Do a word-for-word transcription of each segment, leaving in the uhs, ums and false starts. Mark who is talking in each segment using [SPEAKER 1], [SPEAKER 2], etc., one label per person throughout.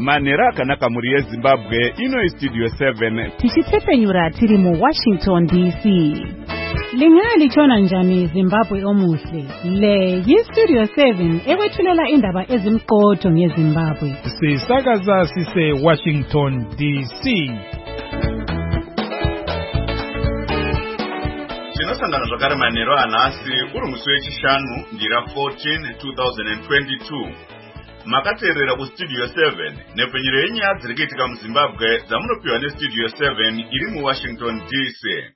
[SPEAKER 1] Manera akanaka muri yeZimbabwe ino Studio seven.
[SPEAKER 2] Tichitepenyura tiri mu Washington D C. Lingali chona njani Zimbabwe omuhle. Le yi-Studio seven ekwethulela indaba ezimqotho ngeZimbabwe.
[SPEAKER 3] Sisakaza sise Washington D C.
[SPEAKER 4] Tinosangana zvakare manheru anhasi uri musi wechishanu ndira fourteen two thousand twenty-two. Makateerera kuStudio seven nepfenyuro yenyaya dziri kuitika muZimbabwe dzamunopiwa neStudio seven iri muWashington D C.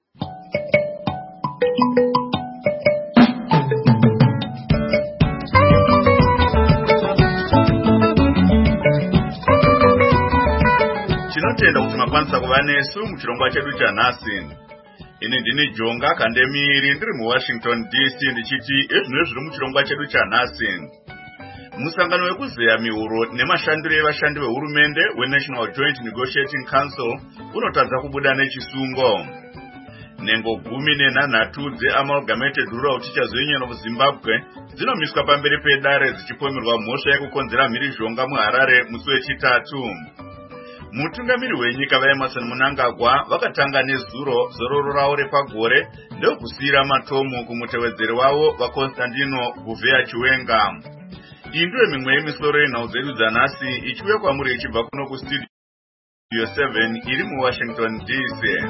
[SPEAKER 4] Tinotenda kuti makwanisa kuva nesu muchirongwa chedu chanhasi. Ini ndini Jonga Kandemiri ndiri muWashington D C ndichiti ezvino zviri muchirongwa chedu chanhasi. Musangano wekuzeya mihuro nemashandiro evashandi vehurumende weNational Joint Negotiating Council unotadza kubuda nechisungo. Nengo gumi nenhanhatu dzeamalgamated rural teachers union of Zimbabwe dzinomiswa pamberi pedare dzichipomerwa mhosva yekukonzera mhirizhonga muHarare musi wechitatu. Mutungamiri wenyika vaEmmerson Mnangagwa vakatanga nezuro zororo ravo repagore ndokusiyira matomo kumutevedzeri wavo vaConstantino Gouveia Chiwenga. Iyi ndiyo mimwe yemisoro yenhau dzedu dzanhasi ichiuya kwamuri ichibva kuno kuStudio seven iri muWashington D C.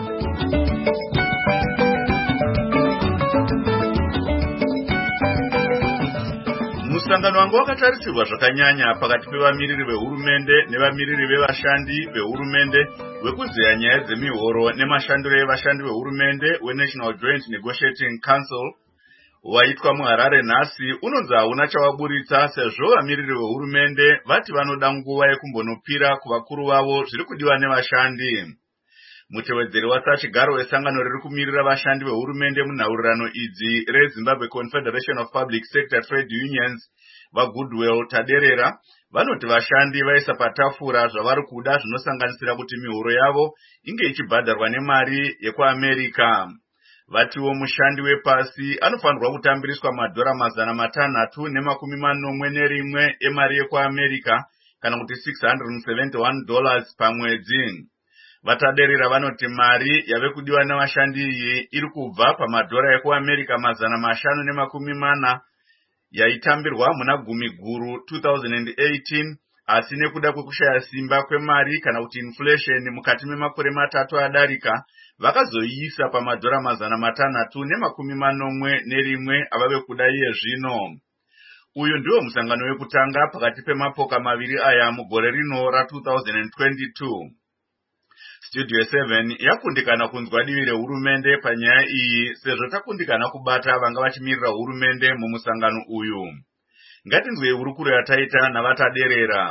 [SPEAKER 4] Musangano wanga wakatarisirwa zvakanyanya pakati pevamiriri vehurumende nevamiriri vevashandi vehurumende wekuzeya nyaya dzemihoro nemashandiro evashandi vehurumende weNational Joint Negotiating Council waitwa muHarare nhasi unonzi hauna chawaburitsa sezvo vamiriri vehurumende vati vanoda nguva yekumbonopira kuvakuru vavo zviri kudiwa nevashandi. Mutevedzeri wasachigaro wesangano riri kumirira vashandi vehurumende munhaurirano idzi reZimbabwe Confederation of Public Sector Trade Unions vaGoodwill Taderera vanoti vashandi vaisa patafura zvavari kuda zvinosanganisira kuti mihoro yavo inge ichibhadharwa nemari yekuAmerica. Vatiwo mushandi wepasi anofanirwa kutambiriswa madhora mazana matanhatu nemakumi manomwe nerimwe emari yekuAmerica kana kuti six hundred seventy-one dollars pamwedzi. Vataderera vanoti mari yave kudiwa navashandi iyi iri kubva pamadhora ekuAmerica mazana mashanu nemakumi mana yaitambirwa muna gumi guru two thousand eighteen, asi nekuda kwekushaya simba kwemari kana kuti inflation mukati memakore matatu adarika vakazoiisa pamadhora mazana matanhatu nemakumi manomwe nerimwe avave kuda iye zvino. Uyu ndiwo musangano wekutanga pakati pemapoka maviri aya mugore rino ra two thousand twenty-two. Studio seven yakundikana kunzwa divi rehurumende panyaya iyi sezvo takundikana kubata vanga vachimirira hurumende mumusangano uyu. Ngatinzwe hurukuro yataita navataderera.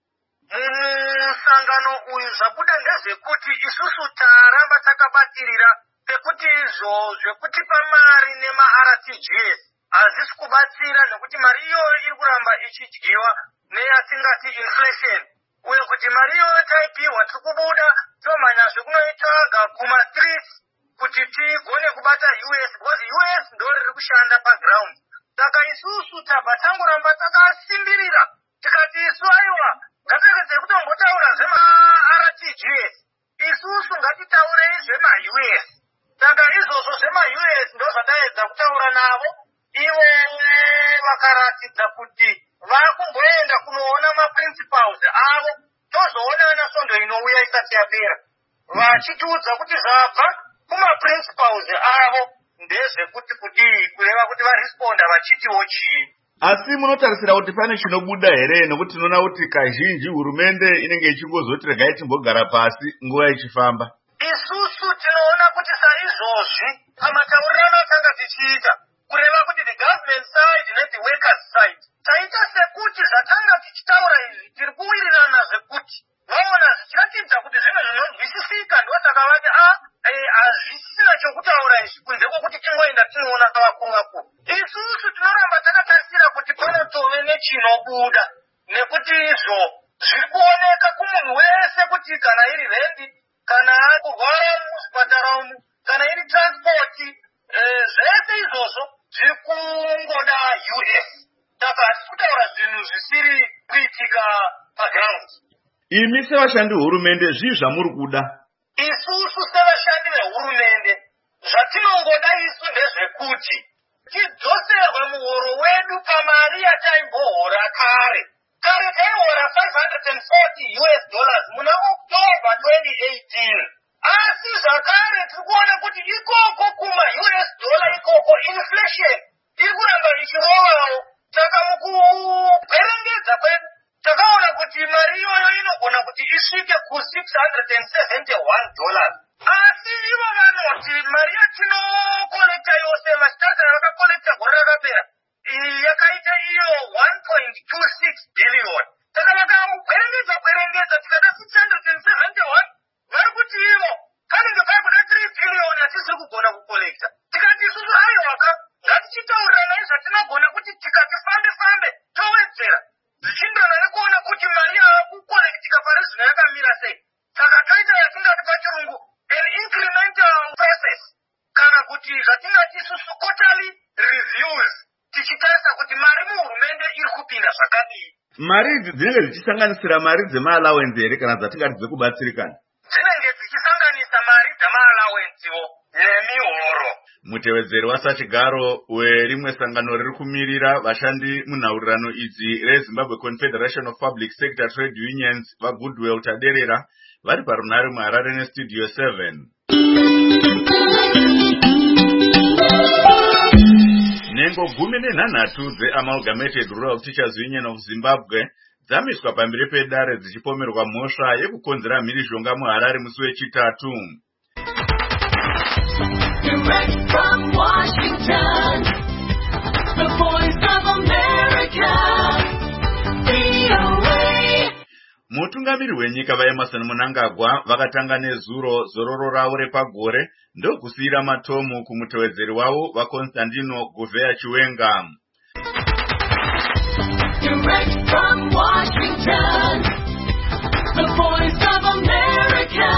[SPEAKER 5] Musangano uyu zvabuda ndezvekuti isusu taramba takabatirira pekuti izvo zvekutipa mari nemaR T G S hazvisi kubatsira nekuti mari iyoyo iri kuramba ichidyiwa neyatingati inflation. Uye kuti mari iyoyo taipiwa tiri kubuda tomhanya zvekunoitsvaga kumastreets kuti tigone kubata U S because U S ndo riri kushanda paground. Saka isusu tabva tangoramba takasimbirira tikati isu aiwa ngatiregedze kutombotaura zvemaR T G S, isusu ngatitaurei zvema-U S. Saka izvozvo zvema-U S ndo zvataedza kutaura navo, ivo vakaratidza kuti vakumboenda kunoona maprincipals avo, tozoonana svondo inouya isati yapera, vachitiudza kuti zvabva kumaprincipals avo ndezvekuti kudii kureva kuti varesponda vachitiwo chii.
[SPEAKER 4] Asi munotarisira kuti pane chinobuda here nekuti tinoona kuti kazhinji hurumende inenge ichingozoti regai timbogara pasi nguva ichifamba.
[SPEAKER 5] Isusu tinoona kuti saizvozvi pamataurirano atanga tichiita kureva kuti the government side nethe workers side taita sekuti zvatanga tichitaura izvi tiri kuwirirana zvekuti vaona zvichiratidza kuti zvimwe zvinonzwisisika ndotakavati a hazvisina chokutaura izvi kunze kwokuti tingoenda tinoona kavakuru vakuru. Isusu tinoramba takatarisira kuti panotove nechinobuda nekuti izvo zviri kuoneka kumunhu wese kuti kana iri rendi kana kurwara muzvipatara umu kana iri transpoti zvese izvozvo zviri kungoda U S. Saka hatisi kutaura zvinhu zvisiri kuitika paground.
[SPEAKER 4] Imi sevashandi vehurumende zvii zvamuri kuda?
[SPEAKER 5] Isusu sevashandi vehurumende zvatinongoda isu ndezvekuti tidzoserwe muhoro wedu pamari yataimbohora kare. Kare taihora five hundred forty U S dollars muna October twenty eighteen. Asi zvakare tikuona kuti ikoko kuma U S dollar ikoko inflation ikuramba ichirovawo. Saka mukugwerengedza kwedu takaona kuti mari iyoyo inogona kuti isvike ku six hundred seventy-one dollars. Asi ivo vanoti mari yatinokolekta yose machitata vakakolekta gore rakapera yakaita iyo one point two six billion. Saka vakagwerengedza gwerengedza tikada six hundred seventy-one vari kuti ivo kanenge paikuda three billion hatisiri kugona kukolekta. Tikati isusu aiwaka ngatichitaurira izvatinogona kuti tikati fambe fambe towedzera zvichindana nekuona kuti mari yakukolektika pari zvino yakamira sei. Saka toita yatingati pachirungu an incremental process kana kuti zvatingati isusu quarterly reviews tichitarisa kuti mari muhurumende iri kupinda zvakadii.
[SPEAKER 4] Mari idzi dzinenge dzichisanganisira mari dzemaallowance here kana dzatingati dzekubatsirikana?
[SPEAKER 5] Dzinenge dzichisanganisa mari dzemaallowance nemihoro.
[SPEAKER 4] Mutevedzeri wasachigaro werimwe sangano riri kumirira vashandi munhaurirano idzi reZimbabwe Confederation of Public Sector Trade Unions vaGoodwill Taderera vari parunhare muHarare neStudio seven. Nhengo gumi nenhanhatu dzeAmalgamated Rural Teachers Union of Zimbabwe dzamiswa pamberi pedare dzichipomerwa mhosva yekukonzera mhirizhonga muHarare musi wechitatu.
[SPEAKER 6] Direct from Washington, the voice of America, V O A.
[SPEAKER 4] Mutungamiri wenyika vaEmerson Mnangagwa vakatanga nezuro zororo ravo repagore ndokusiyira matomu kumutevedzeri wavo vaConstantino Gouveia Chiwenga.
[SPEAKER 6] Direct from Washington, the voice of America,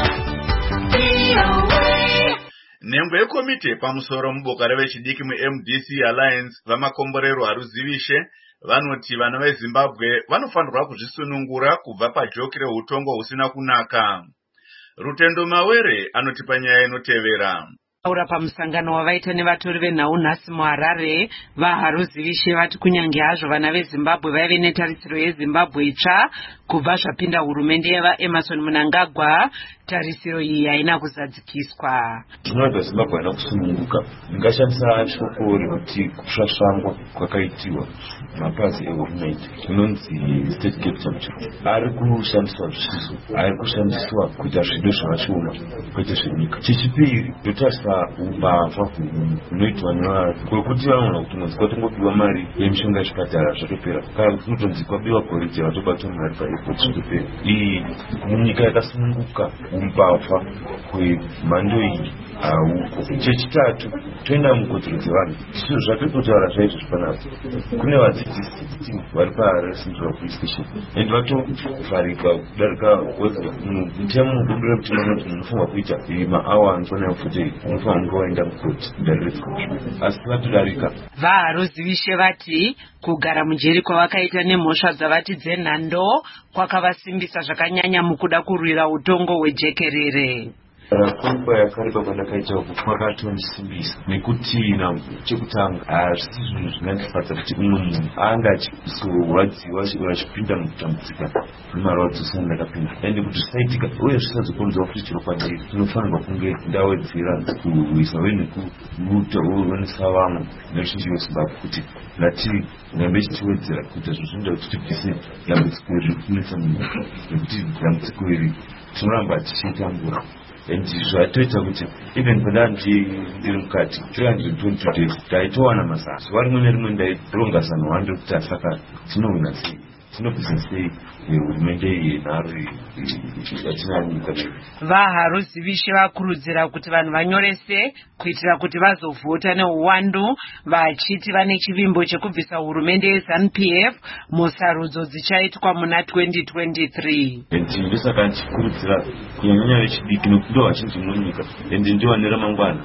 [SPEAKER 6] V O A.
[SPEAKER 4] Nhengo yekomite pamusoro muboka revechidiki muM D C Alliance vamakomborero haruzivishe vanoti vana veZimbabwe vanofanirwa kuzvisunungura kubva pajoki reutongo husina kunaka. Rutendo Mawere anoti panyaya inotevera.
[SPEAKER 7] Aura pamusangano wavaita nevatori venhau nhasi muHarare vaharuzivishe vati kunyange hazvo vana veZimbabwe vaive netarisiro yeZimbabwe itsva kubva zvapinda hurumende yavaEmerson Mnangagwa, tarisiro iyi haina kuzadzikiswa.
[SPEAKER 8] Zvinoda Zimbabwe haina kusununguka. Ndingashandisa shoko rekuti kusvasvangwa kwakaitiwa mapazi ehurumende inonzi state capture ari kushandiswa zvisizvo, ari kushandiswa kuita zvido zvavachiola kwete zvenyika. Chechipiri ndotarisa umbavha hunoitwa nevanhu kwekuti vanoona kuti mwedzi kwatongopiwa mari yemishonga yechipatara zvatopera, kana kunotonzi kwabiwa goridhe vatobatwa mari paairport zvatopera. Iyi munyika yakasununguka umbavha kwemhando iyi hauko. Chechitatu toenda mukodzero dzevanhu. Zviro zvatototaura zvaizvo zvakanaka. Kune vadzidzisi vari paHarare Central Police Station ende vatovharika kudarika mutemo mudodo rekuti manoti munofanirwa kuita maawa anofanira kuti munofanirwa kunge waenda mukoti kudarika, asi vatodarika.
[SPEAKER 7] Vaharuzivishe vati kugara mujeri kwavakaita nemhosva dzavati dzenhando kwakavasimbisa zvakanyanya mukuda kurwira utongo hwejekerere.
[SPEAKER 8] Rakomba yakareba pandakaita uku kwakatondisimbisa nekuti na chekutanga hazvisi zvinhu zvingandifadza kuti umwe munhu anga achizorwadziwa achipinda mukutambudzika nemarwadzo ndakapinda ende kuti zvisaitika uye zvisazokonzera kuti chiro kwandiri tinofanirwa kunge ndawedzera kurwisa uye nekuonesa vamwe neruzhinji rweZimbabwe kuti ngati ngambe tichiwedzera kuita zvinhu zvinoda kuti tibvise dambudziko iri kunetsa munyika nekuti dambudziko iri tinoramba tichiitambura. And zvatoita kuti even pandandi ndiri mukati three hundred twenty days taitowana mazano zuva rimwe nerimwe ndaironga zano hwando kuti asaka tinowina sei, tinobvisa sei hurumende yenharo yatinanyika.
[SPEAKER 7] Vaharuzivishe vakurudzira kuti vanhu vanyorese kuitira kuti vazovhota neuwandu, vachiti vane chivimbo chekubvisa hurumende yeZANU P F musarudzo dzichaitwa muna twenty twenty-three.
[SPEAKER 8] Ende ndosaka ndichikurudzira kunyanya vechidiki nekuti ndo vazhinji munyika ende ndiwo neramangwana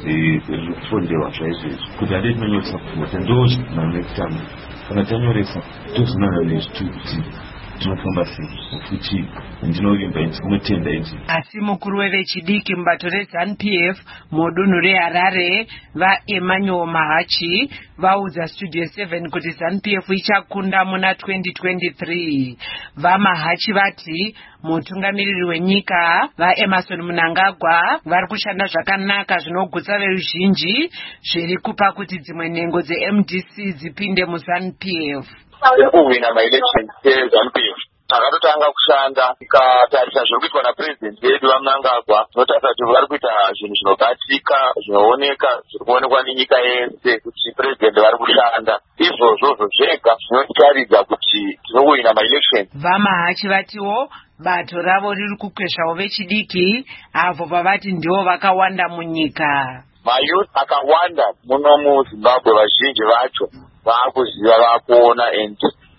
[SPEAKER 8] rekufondewa zvaizvozvo kuti handei tinonyoresa kuvhota ndo chimanekutanga kana tanyoresa tozonana nezvituti tinofamba sei futi ndinovimba ndinotenda ichi.
[SPEAKER 7] Asi mukuru wevechidiki mubato reZANU P F mudunhu reHarare vaEmmanuel Mahachi vaudza Studio seven kuti ZANU P F ichakunda muna twenty twenty-three. VaMahachi vati mutungamiriri wenyika vaEmmerson Mnangagwa vari kushanda zvakanaka zvinogutsa veruzhinji zviri kupa kuti dzimwe nhengo dzeM D C dzipinde muZANU P F.
[SPEAKER 9] Kuwina maelection eZANU P F takatotanga kushanda tikatarisa zviri kuitwa napurezidendi wedu vaMnangagwa tinotarisa kuti vari kuita zvinhu zvinobatika zvinooneka zviri kuonekwa nenyika yese kuti purezidendi vari kushanda izvozvo zvega zvinotaridza kuti tinowina maelection.
[SPEAKER 7] VaMahachi vatiwo bato ravo riri kukwezvawo vechidiki avo vavati ndivo vakawanda munyika.
[SPEAKER 9] Mayouth akawanda muno muZimbabwe vazhinji vacho vaakuziva vaakuona and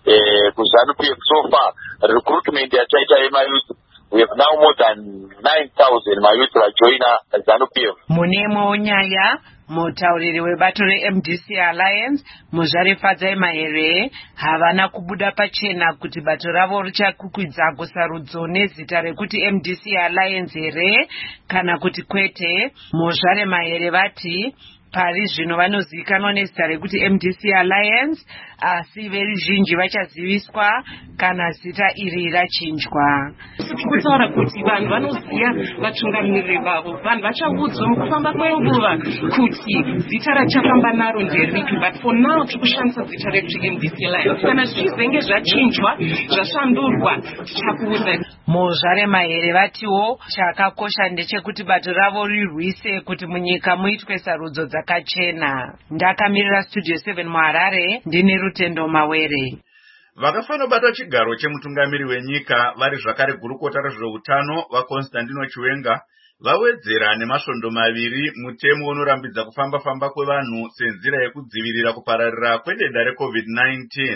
[SPEAKER 9] kuZANU P F so far recruitment yataita yemayouth we have now more than nine thousand mayouth vajoina ZANU P F.
[SPEAKER 7] Munemwewo nyaya mutauriri webato reM D C Alliance Muzvare Fadzai Mahere havana kubuda pachena kuti bato ravo richakukwidza kusarudzo nezita rekuti M D C Alliance here kana kuti kwete. Muzvare Mahere vati pari zvino vanozivikanwa nezita rekuti M D C Alliance asi veruzhinji vachaziviswa kana zita iri rachinjwa.
[SPEAKER 10] Kutaura kuti vanhu vanoziva vatungamiriri vavo vanhu vachaudzwa mukufamba kwenguva kuti zita rachafamba naro nderipi but for now tikushandisa zita rekuti M D C Alliance kana zvichizenge zvachinjwa zvashandurwa tichakuudza.
[SPEAKER 7] Muzvare Mahere vatiwo chakakosha ndechekuti bato ravo rirwise kuti munyika muitwe sarudzo dzakachena. Ndakamirira Studio seven muHarare ndine Rutendo Mawere.
[SPEAKER 4] Vakafanobata chigaro chemutungamiri wenyika vari zvakare gurukota rezveutano vaConstantino Chiwenga vawedzera nemasvondo maviri mutemo unorambidza kufamba famba kwevanhu senzira yekudzivirira kupararira kwedenda reCovid nineteen.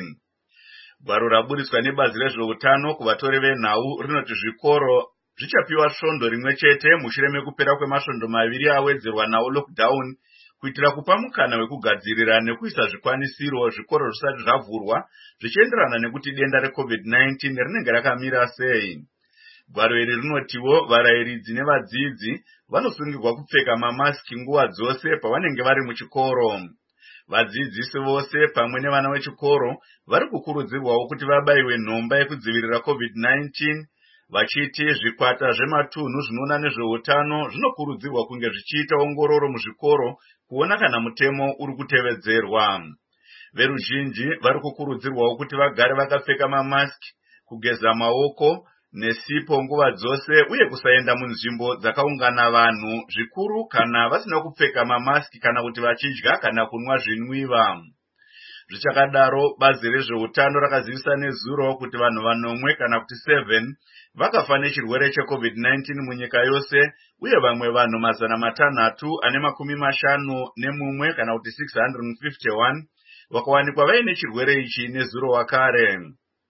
[SPEAKER 4] Gwaro raburiswa nebazi rezveutano kuvatori venhau rinoti zvikoro zvichapiwa svondo rimwe chete mushure mekupera kwemasvondo maviri awedzerwa nawo lockdown kuitira kupa mukana wekugadzirira nekuisa zvikwanisiro zvikoro zvisati zvavhurwa zvichienderana nekuti denda reCovid nineteen rinenge rakamira sei. Gwaro iri rinotiwo varayiridzi nevadzidzi vanosungirwa kupfeka mamaski nguva dzose pavanenge vari muchikoro. Vadzidzisi vose pamwe nevana vechikoro vari kukurudzirwawo kuti vabayiwe nhomba yekudzivirira COVID nineteen vachiti zvikwata zvematunhu zvinoona nezveutano zvinokurudzirwa kunge zvichiita ongororo muzvikoro kuona kana mutemo uri kutevedzerwa. Veruzhinji vari kukurudzirwawo kuti vagare vakapfeka mamaski, kugeza maoko nesipo nguva dzose uye kusaenda munzvimbo dzakaungana vanhu zvikuru kana vasina kupfeka mamaski kana kuti vachidya kana kunwa zvinwiwa. Zvichakadaro bazi rezveutano rakazivisa nezuro kuti vanhu vanomwe kana kuti seven vakafa nechirwere cheCovid nineteen munyika yose uye vamwe vanhu mazana matanhatu ane makumi mashanu nemumwe kana kuti six hundred fifty-one vakawanikwa vaine chirwere ichi nezuro wakare.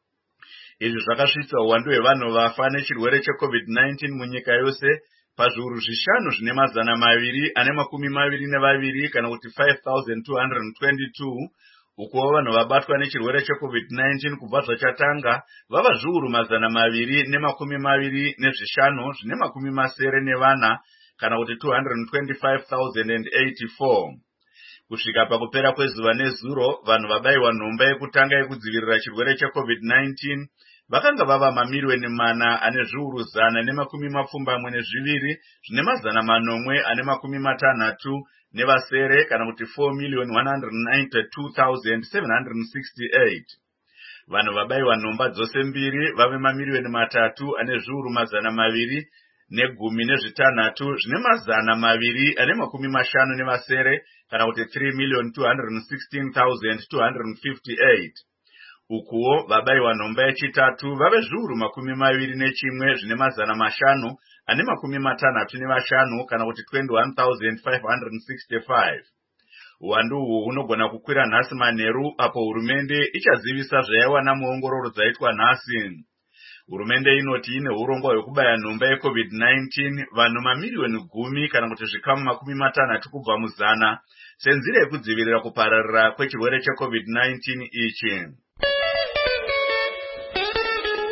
[SPEAKER 4] Izvi zvakasvitsa uwandu hwevanhu vafa nechirwere cheCovid nineteen munyika yose pazviuru zvishanu zvine mazana maviri ane makumi maviri nevaviri kana kuti five thousand two hundred twenty-two. Uko vanhu vabatwa nechirwere cheCovid nineteen kubva zvachatanga vava zviuru mazana maviri nemakumi maviri nezvishanu zvine makumi masere nevana kana kuti two hundred twenty-five thousand eighty-four. Kusvika pakupera kwezuva nezuro vanhu vabayiwa nhomba yekutanga yekudzivirira chirwere cheCovid nineteen vakanga vava mamiliyoni mana ane zviuru zana nemakumi mapfumbamwe nezviviri zvine mazana manomwe ane makumi matanhatu nevasere kana kuti four million one hundred ninety-two thousand seven hundred sixty-eight. Vanhu vabayiwa nhomba dzose mbiri vave mamiliyoni matatu ane zviuru mazana maviri negumi nezvitanhatu zvine mazana maviri ane makumi mashanu nevasere kana kuti three million two hundred sixteen thousand two hundred fifty-eight. Ukuwo vabayiwa nhomba yechitatu vave zviuru makumi maviri nechimwe zvine mazana mashanu ane makumi matanhatu nevashanu kana kuti twenty-one thousand five hundred sixty-five. Uwandu uhu hunogona kukwira nhasi manheru apo hurumende ichazivisa zvaiwana muongororo dzaitwa nhasi. Hurumende inoti ine urongwa hwekubaya nhomba yeCovid nineteen vanhu mamiliyoni gumi kana kuti zvikamu makumi matanhatu kubva muzana senzira yekudzivirira kupararira kwechirwere cheCovid nineteen ichi.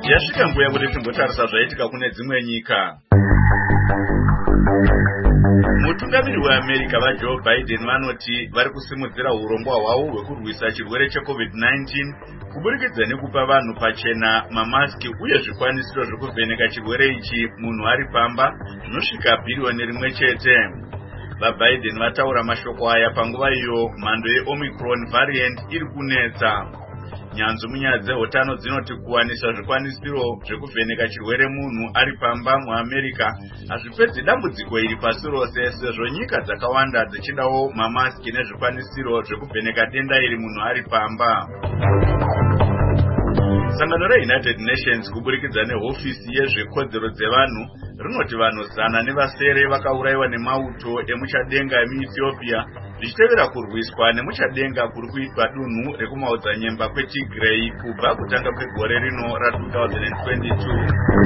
[SPEAKER 4] Yasvika nguva yekuti timbotarisa zvaitika kune dzimwe nyika. Mutungamiri weAmerica vaJoe Biden vanoti vari kusimudzira urongwa hwavo hwekurwisa chirwere checovid nineteen kuburikidza nekupa vanhu pachena mamaski uye zvikwanisiro zvekuvheneka chirwere ichi munhu ari pamba zvinosvika bhiriyoni rimwe chete. VaBiden vataura mashoko aya panguva iyo mhando yeOmicron variant iri kunetsa. Nyanzvi munyaya dzehutano dzinoti kuwanisa zvikwanisiro zvekuvheneka chirwere munhu ari pamba muAmerica hazvipedzi dambudziko iri pasi rose, sezvo nyika dzakawanda dzichidawo mamaski nezvikwanisiro zvekuvheneka denda iri munhu ari pamba. Sangano reUnited Nations kuburikidza nehofisi yezvekodzero dzevanhu rinoti vanhu zana nevasere vakaurayiwa nemauto emuchadenga emuEthiopia zvichitevera kurwiswa nemuchadenga kuri kuitwa dunhu rekumaodzanyemba kweTigray kubva kutanga kwegore rino ra-twenty twenty-two.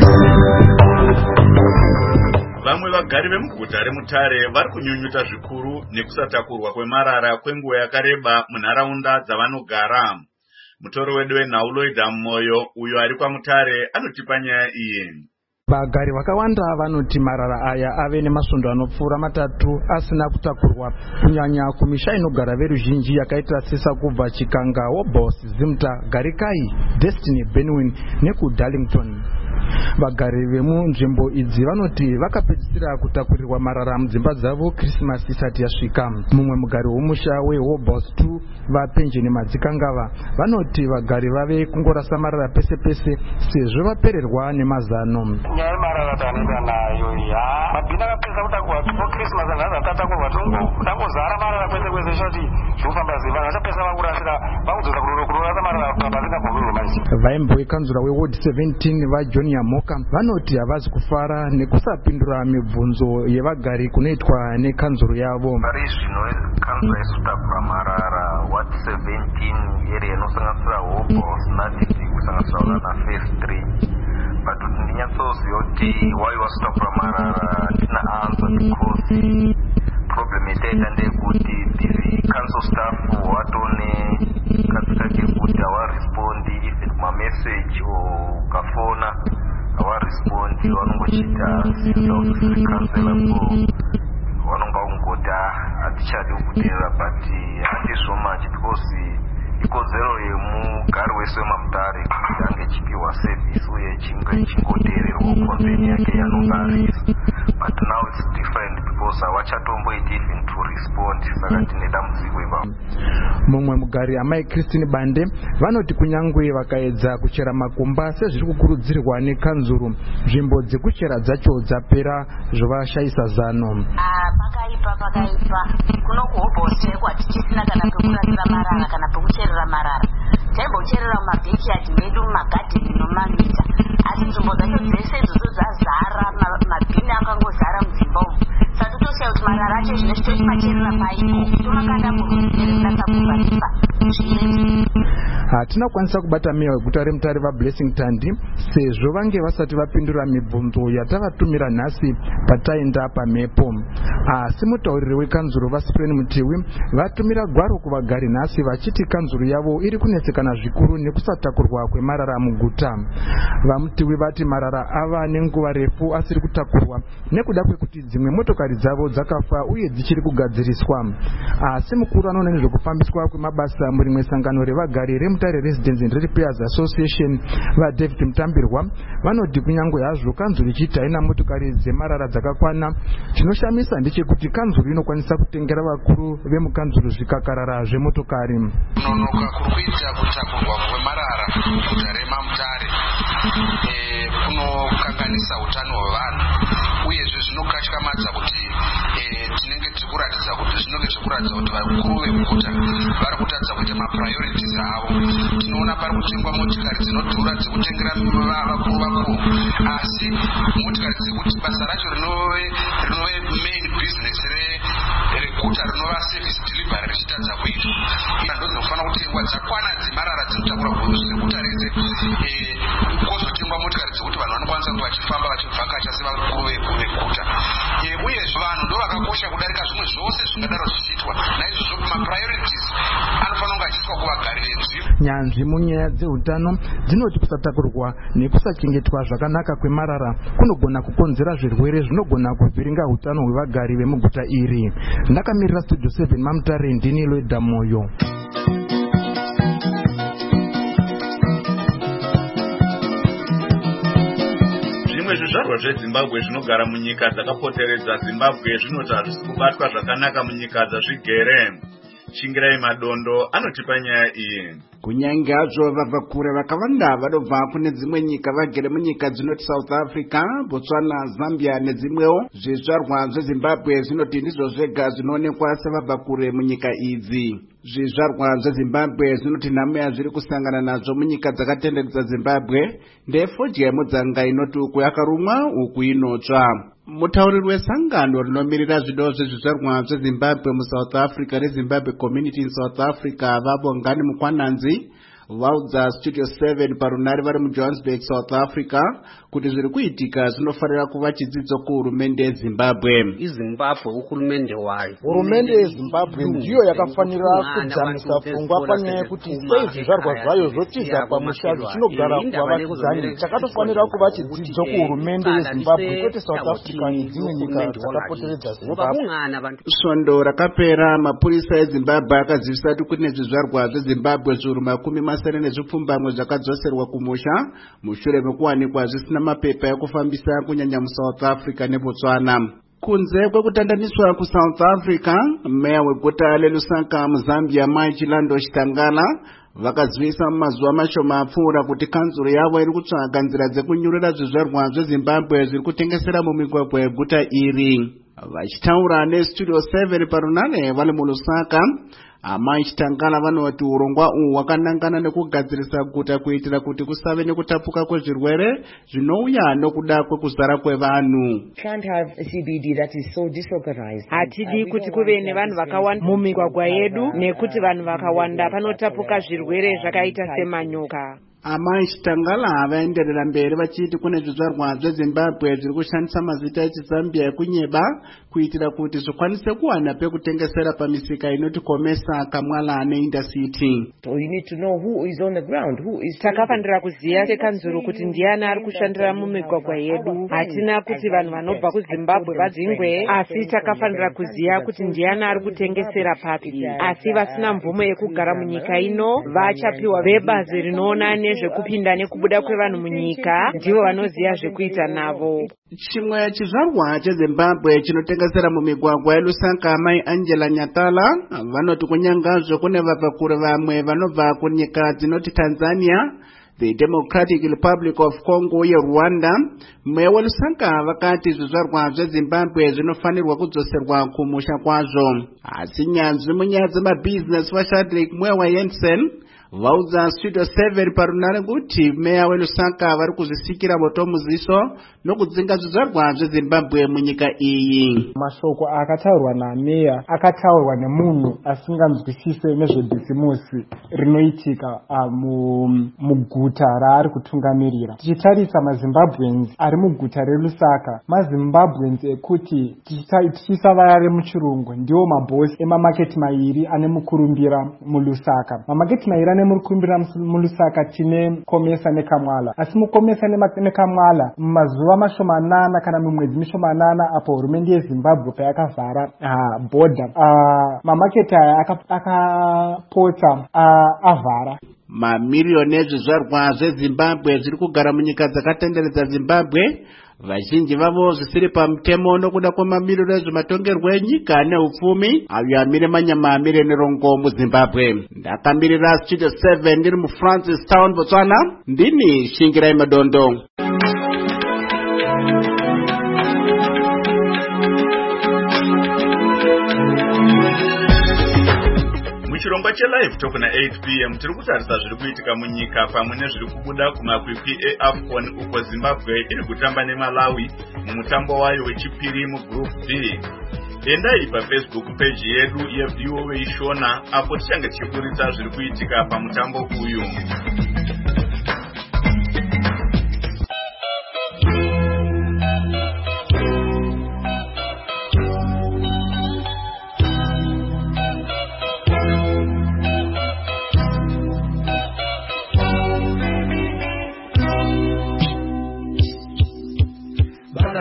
[SPEAKER 4] Vamwe vagari vemuguta reMutare vari kunyunyuta zvikuru nekusatakurwa kwemarara kwenguva yakareba munharaunda dzavanogara. Mutori wedu wenhau Lloyd Moyo uyo ari kwaMutare anotipa nyaya iyi.
[SPEAKER 11] Vagari vakawanda vanoti marara aya ave nemasvondo anopfuura matatu asina kutakurwa kunyanya kumisha inogara veruzhinji yakaita seSakubva, Chikanga, Wobos, Zimta, Garikai, Destiny, Benwin nekuDarlington. Vagari vemunzvimbo idzi vanoti vakapedzisira kutakurirwa marara mudzimba dzavo Christmas isati yasvika. Mumwe mugari womusha weWobos two vaPenjeni Madzikangava vanoti vagari vave kungorasa marara pese pese sezvo vapererwa nemazano.
[SPEAKER 5] Nyaya yemarara tanoenda nayo ya mabhini akapedza kutakurwa before Christmas angaza tatakurwa tongo tangozara marara kwese kwese shoti zvofamba ziva vachapesa vangurasira vangudzoza kurorasa marara pasingabvumiriwe manje.
[SPEAKER 11] Vaimbo wekanzura weWard seventeen vaJohn Yamoka vanoti havazi kufara nekusapindura mibvunzo yevagari kunoitwa nekanzuro yavo.
[SPEAKER 12] Pari zvino kanzuro yekutakura marara Ward seventeen area inosanganisira Wobos Naditi kusanganisira na Phase three. But ndinyatsoziva kuti why wasitakura marara ndina answer because problem itaita ndeyekuti busy council staff watone katsika kekuti hawarespondi even kumamessage or ukafona hawarespondi vanongochita since councillor so vanonga ungoti hatichadi kukuteerera but handizvo much because ikodzero yemugari wese wemaMutare kuti ange chipiwa service uye chinge chingoteererwa konzeni yake yanonga arisa. But now it's different because havachatomboiti even to respond, saka tine dambudziko ipapo.
[SPEAKER 11] Mumwe mugari amai Christine Bande vanoti kunyangwe vakaedza kuchera makomba sezviri kukurudzirwa nekanzuro nzvimbo dzekuchera dzacho dzapera zvovashayisa zano.
[SPEAKER 13] Ah, pakaipa pakaipa kuno kuHobos kwatitisina kana pekurasira marara kana pekucherera marara. Taimbocherera mumabhekiyadhi medu mumagadheni nomamita asi nzvimbo dzacho dzese idzodzo dzazara mabhini akangozara mudzimba umu saka totoshaya kuti marara acho zvino chitochimacherera paipo tomakanda murudzeresa sakuvaipa zviri.
[SPEAKER 11] Hatina kwanisa kubata meya weguta reMutare vaBlessing Tandi sezvo vange vasati vapindura mibvunzo yatavatumira nhasi pataenda pamhepo. Asi mutauriri wekanzuro vaSpren Mutiwi vatumira gwaro kuvagari nhasi vachiti kanzuro yavo iri kunetsekana zvikuru nekusatakurwa kwemarara muguta. VaMutiwi vati marara ava nenguva refu asiri kutakurwa nekuda kwekuti dzimwe motokari dzavo dzakafa uye dzichiri kugadziriswa. Asi mukuru anoona nezvekufambiswa kwemabasa murimwe sangano revagari reMutare Residents and Repairs Association vaDavid Mutambirwa vanoti kunyangwe hazvo kanzuro ichiti haina motokari dzemarara dzakakwana, chinoshamisa ndechekuti kanzuro inokwanisa kutengera vakuru vemukanzuro zvikakarara zvemotokari.
[SPEAKER 12] Kunonoka kurikuita kutakurwa kwemarara muguta reMutare kunokanganisa utano hwevanhu uyezve zvinokatyamadza kuti tinenge tiri kuratidza kuti zvinenge zvekuratidza kuti vakuru veguta vari kutadza kuita mapriorities avo. Tinoona pari kutengwa motikari dzinodhura dzekutengera vakuru vakuru asi motikari dzekuti basa racho rinove main business reguta rinova service delivery richitadza kuitwa. Ndo dzinofanira kutengwa dzakwana dzimarara dzinotakura guta rese kwozotengwa motikari dzekuti vanhu vanokwanisa kuti vachifamba vachivhakacha sevakuru veguta.
[SPEAKER 14] uyezve vanhu ndo vakakosha kudarika zvimwe zvose zvingadaro zvichiitwa. Naizvozvo mapriorities anofanira kunge achiiswa kuvagari vedzivo.
[SPEAKER 11] Nyanzvi munyaya dzeutano dzinoti kusatakurwa nekusachengetwa zvakanaka kwemarara kunogona kukonzera zvirwere zvinogona kuvhiringa utano hwevagari vemuguta iri. Ndakamirira Studio seven Mamutare, ndini Loida Moyo.
[SPEAKER 4] Zvimwe zvizvarwa zveZimbabwe zvinogara munyika dzakapoteredza Zimbabwe zvinoti hazvisi kubatwa zvakanaka munyika dzazvigere. Shingirai Madondo anotipa nyaya iyi.
[SPEAKER 15] Kunyange hazvo vabva kure vakawanda vanobva kune dzimwe nyika vagere munyika dzinoti South Africa, Botswana, Zambia nedzimwewo, zvizvarwa zveZimbabwe zvinoti ndizvo zvega zvinoonekwa sevabva kure munyika idzi. Zvizvarwa zveZimbabwe zvinoti nhamo yazviri kusangana nazvo munyika dzakatenderedza Zimbabwe ndefodya yemudzanga inoti uku yakarumwa uku inotsva. Mutauriri wesangano rinomirira zvido zvezvizvarwa zveZimbabwe muSouth Africa reZimbabwe Community in South Africa Vabongani Mukwananzi vaudza Studio seven parunare vari muJohannesburg, South Africa kuti zviri kuitika zvinofanira kuva chidzidzo kuhurumende yeZimbabwe.
[SPEAKER 16] iZimbabwe uhurumende wayo.
[SPEAKER 17] Hurumende yeZimbabwe ndiyo yakafanira kudzamisa pfungwa panyaya yekuti sei zvizvarwa zvayo zvotiza pamusha zvichinogara kuvavakidzani. Chakatofanira kuva chidzidzo kuhurumende yeZimbabwe kwete South Africa nedzimwe nyika dzakapoteredza Zimbabwe.
[SPEAKER 15] Svondo rakapera mapurisa eZimbabwe akazivisa kuti kune zvizvarwa zveZimbabwe zviuru makumi masere nezvipfumbamwe zvakadzoserwa kumusha mushure mekuwanikwa zvisina mapepa ekufambisa kunyanya muSouth Africa neBotswana. Kunze kwekutandaniswa kuSouth Africa, meya weguta leLusaka muZambia Mai Chilando Chitangala vakazivisa mumazuva mashoma apfuura kuti kanzuro yavo iri kutsvaga nzira dzekunyurira zvizvarwa zveZimbabwe zviri kutengesera mumigwagwa yeguta iri. Vachitaura neStudio seven parunare vari muLusaka, Amai Chitangala vanoti urongwa uhu hwakanangana nekugadzirisa guta kuitira kuti kusave nekutapuka kwezvirwere zvinouya nokuda kwekuzara kwevanhu.
[SPEAKER 7] Hatidi kuti kuve nevanhu vakawanda mumigwagwa yedu nekuti vanhu vakawanda panotapuka zvirwere zvakaita semanyoka.
[SPEAKER 15] Amai Chitangala vaenderera mberi vachiti kune zvizvarwa zveZimbabwe zviri kushandisa mazita echiZambia ekunyeba kuitira kuti zvikwanise kuwana pekutengesera pamisika inoti Komesa, Kamwala neIntercity.
[SPEAKER 7] Takafanira kuziya sekanzuro kuti ndiani ari kushandira mumigwagwa yedu. Hatina kuti vanhu vanobva kuZimbabwe vadzingwe, asi takafanira kuziya kuti ndiani ari kutengesera papi. Asi vasina mvumo yekugara munyika ino vachapiwa vebazi rinoona nezvekupinda nekubuda kwevanhu munyika, ndivo vanoziya zvekuita navo.
[SPEAKER 15] Chimwe chizvarwa cheZimbabwe chinotengesera mumigwagwa yeLusaka Mai Angela Nyatala vanoti kunyangazvo kune vabva kure vamwe vanobva kunyika dzinoti Tanzania, the Democratic Republic of Congo uye Rwanda. Meya weLusaka vakati zvizvarwa zveZimbabwe zvinofanirwa kudzoserwa kumusha kwazvo. Asi nyanzvi munyaya dzemabhizinesi vaShadrack Mwewa Jensen vaudza Studio seven parunare kuti meya weLusaka vari kuzvisikira moto muziso nokudzinga zvizvarwa zveZimbabwe munyika iyi.
[SPEAKER 17] Mashoko akataurwa nameya akataurwa nemunhu asinganzwisise nezvebhisimusi rinoitika muguta raari kutungamirira. Tichitarisa maZimbabweans ari muguta reLusaka, maZimbabweans ekuti tichisava remuchirungu ndiwo mabhosi emamaketi mairi ane mukurumbira muLusaka. Mamaketi mairi ane mukurumbira muLusaka tine Komesa neKamwala. Asi muKomesa neKamwala mumazuva mashomanana kana mumwedzi mishomanana apo hurumende yeZimbabwe payakavhara uh, border uh, mamaketi aya akapotsa uh, avhara.
[SPEAKER 15] Mamiliyoni ezvizvarwa zveZimbabwe zviri kugara munyika dzakatenderedza Zimbabwe, vazhinji vavo zvisiri pamutemo nokuda kwemamiliyoni ezvematongerwo enyika neupfumi ayo amire manyama amire nerongo muZimbabwe. Ndakamirira Studio seven ndiri muFrancis Town, Botswana, ndini Shingirai Madondo.
[SPEAKER 4] Muchirongwa chelive talk na eight p m tiri kutarisa zviri kuitika munyika pamwe nezviri kubuda kumakwikwi eAFCON uko Zimbabwe iri kutamba neMalawi mumutambo wayo wechipiri mugroup B. Endai paFacebook page yedu yeV O A Shona apo tichange tichikuritsa zviri kuitika pamutambo uyu.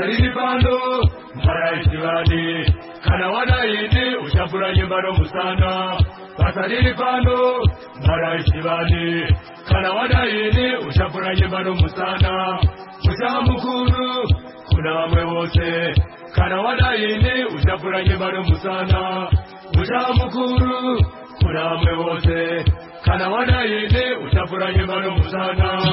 [SPEAKER 18] Pasariri pano Maraishivani Kana wadaini Ushapura nyembano musana Pasariri pano Maraishivani Kana wadaini Ushapura nyembano musana Musha mukuru Kuna wamwe wose Kana wadaini Ushapura nyembano musana Musha mukuru Kuna wamwe wose Kana wadaini Ushapura nyembano musana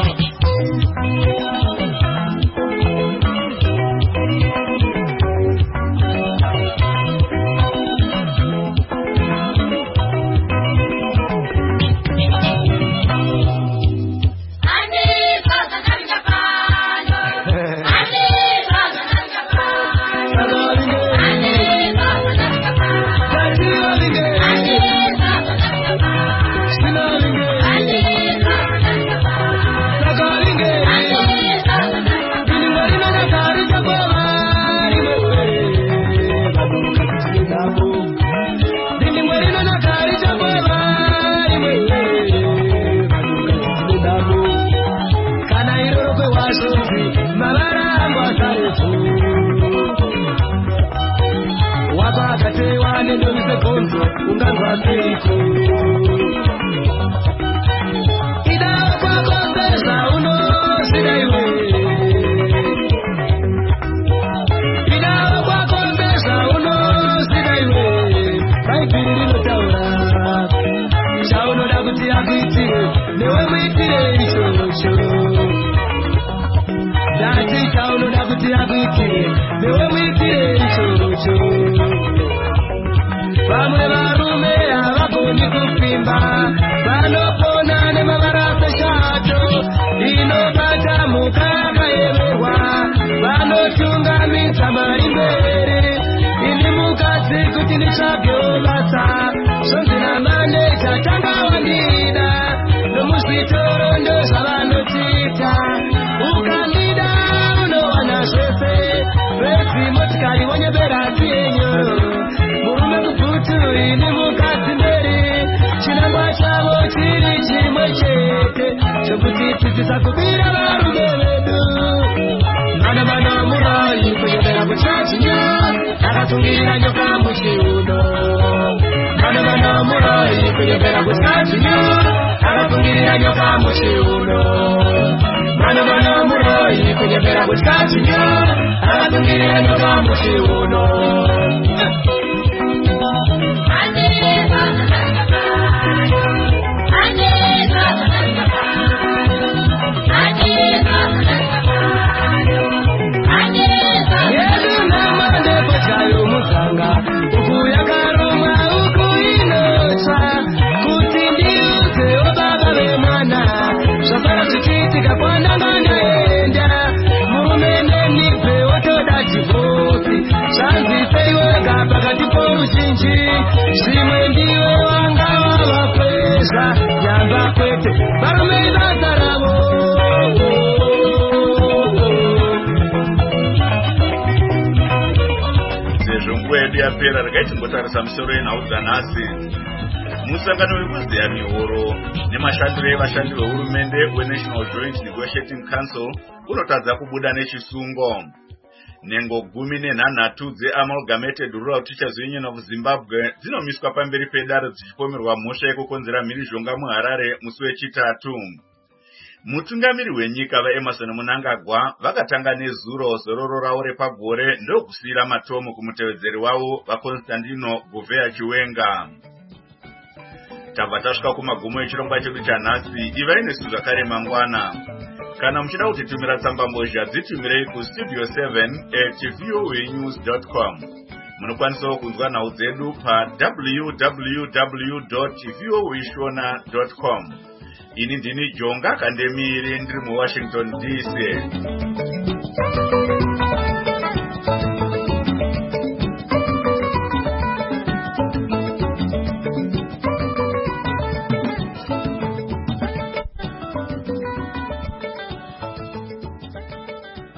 [SPEAKER 4] yapera rakaitsingotarisa musoro yenhaudzanhasi musangano wekuzeya mihoro nemashandiro evashandi vehurumende weNational Joint Negotiating Council unotadza kubuda nechisungo. Nhengo gumi nenhanhatu dzeamalgamated Rural Teachers Union of Zimbabwe dzinomiswa pamberi pedare dzichipomerwa mhosva yekukonzera mhirizhonga muHarare musi wechitatu. Mutungamiri wenyika vaEmerson Mnangagwa vakatanga nezuro zororo ravo repagore ndokusiyira matomo kumutevedzeri wavo vaConstantino Govea Chiwenga. Tabva tasvika kumagumo echirongwa chedu chanhasi. Ivai nesu zvakare mangwana. Kana muchida kutitumira tsambambozha dzitumirei kustudio seven at voanews dot com. Munokwanisawo kunzwa nhau dzedu pa w w w dot voashona dot com. Ini ndini Jonga Kandemiri ndiri muWashington D C.